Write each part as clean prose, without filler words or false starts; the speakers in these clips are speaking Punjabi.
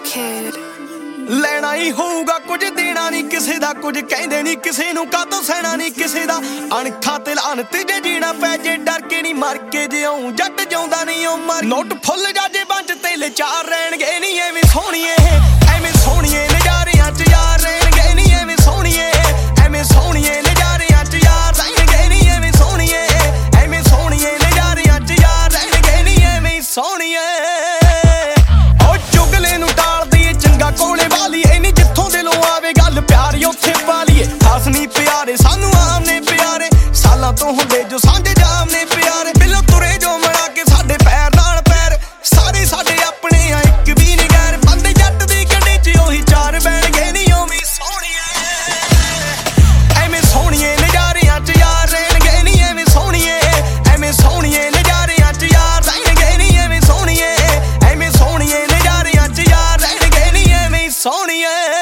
kid. ਲੈਣਾ ਹੀ ਹੋਊਗਾ ਕੁਝ ਦੇਣਾ ਨਹੀਂ ਕਿਸੇ ਦਾ ਕੁਝ ਕਹਿੰਦੇ ਨਹੀਂ ਕਿਸੇ ਨੂੰ ਕਾਹਤੋਂ ਸਹਿਣਾ ਨਹੀਂ ਕਿਸੇ ਦਾ ਅਣਖਾਂ ਤੇ ਲਾਨਤ ਜੇ ਜੀਣਾ ਪੈ ਜੇ ਡਰ ਕੇ ਨਹੀਂ ਮਰ ਕੇ ਜਿਉਂ ਜੱਟ ਜਿਉਂਦਾ ਨਹੀਂ ਉਹ ਮਰ ਨੋਟ ਫੁੱਲ ਜਾਜੇ ਬੰਜ ਤੇ ਲਚਾਰ ਰਹਿਣਗੇ ਨਹੀਂ ਐਵੇਂ ਸੋਹਣੀਏ ਐਵੇਂ ਸੋਹਣੀਏ ਨਜ਼ਾਰਿਆਂ 'ਚ ਯਾਰ ਰਹਿਣਗੇ ਨਹੀਂ ਐਵੇਂ ਸੋਹਣੀਏ ਐਵੇਂ ਸੋਹਣੀਏ ਨਜ਼ਾਰਿਆਂ 'ਚ ਯਾਰ ਰਹਿਣਗੇ ਨਹੀਂ ਐਵੇਂ ਸੋਹਣੀਏ ਐਵੇਂ ਸੋਹਣੀਏ ਨਜ਼ਾਰਿਆਂ 'ਚ ਯਾਰ ਰਹਿਣਗੇ ਨਹੀਂ ਐਵੇਂ ਸੋਹਣੀਏ ਕੋਲੇ ਵਾਲੀ ਐਨੀ ਜਿੱਥੋਂ ਦਿਲੋਂ ਆਵੇ ਗੱਲ ਪਿਆਰੀ ਉੱਥੇ ਪਾ ਲਈਏ ਖਾਸ ਨਹੀਂ ਪਿਆਰੇ ਸਾਨੂੰ ਆਮ ਨੇ ਪਿਆਰੇ ਸਾਲਾਂ ਤੋਂ ਹੁੰਦੇ ਜੋ ਸਾਂਝੇ ਜਾਮ ਨੇ ਪਿਆਰੇ ਬਿੱਲੋ ਤੁਰੇ ਜੋ ਮੜਾ ਕੇ ਸਾਡੇ ਪੈਰ ਨਾਲ ਪੈਰ ਸਾਰੇ ਸਾਡੇ ਆਪਣੇ ਆ ਇੱਕ ਵੀ ਨਹੀਂ ਗੈਰ ਬੰਦੇ ਜੱਟ ਦੀ ਗੱਡੀ 'ਚ ਉਹੀ ਚਾਰ ਬੈਣਗੇ ਨਹੀਂ ਉਵੇਂ ਸੋਹਣੀਏ ਐਵੇਂ ਸੋਹਣੀਏ ਨਜ਼ਾਰਿਆਂ 'ਚ ਯਾਰ ਰਹਿਣਗੇ ਨਹੀਂ ਐਵੇਂ ਸੋਹਣੀਏ ਐਵੇਂ ਸੋਹਣੀਏ ਨਜ਼ਾਰਿਆਂ 'ਚ ਯਾਰ ਰਹਿਣਗੇ ਨਹੀਂ ਐਵੇਂ ਸੋਹਣੀਏ ਐਵੇਂ ਸੋਹਣੀਏ ਨਜ਼ਾਰਿਆਂ 'ਚ ਯਾਰ ਰਹਿਣਗੇ ਨਹੀਂ ਐਵੇਂ ਸੋਹਣੀਏ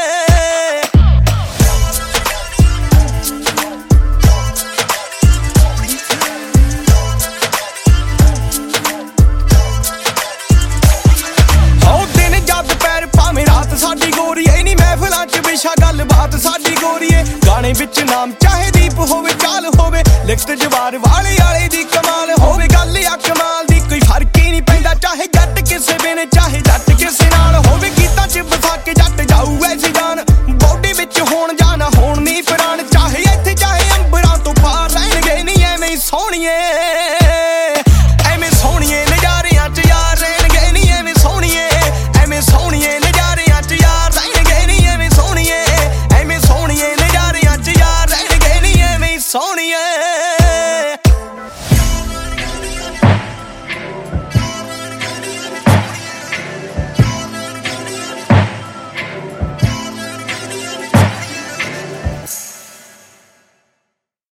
ਸਾਡੀ ਗੋਰੀ ਐ ਨੀ ਮਹਿਫਲਾਂ 'ਚ ਵਿਸ਼ਾ ਗੱਲਬਾਤ ਸਾਡੀ ਗੋਰੀਏ ਗਾਣੇ ਵਿੱਚ ਨਾਮ ਚਾਹੇ ਦੀਪ ਹੋਵੇ ਚਾਲ ਹੋਵੇ ਲਿਖਤ ਜਵਾਰ ਵਾਲੇ ਦੀ ਕਮਾਲ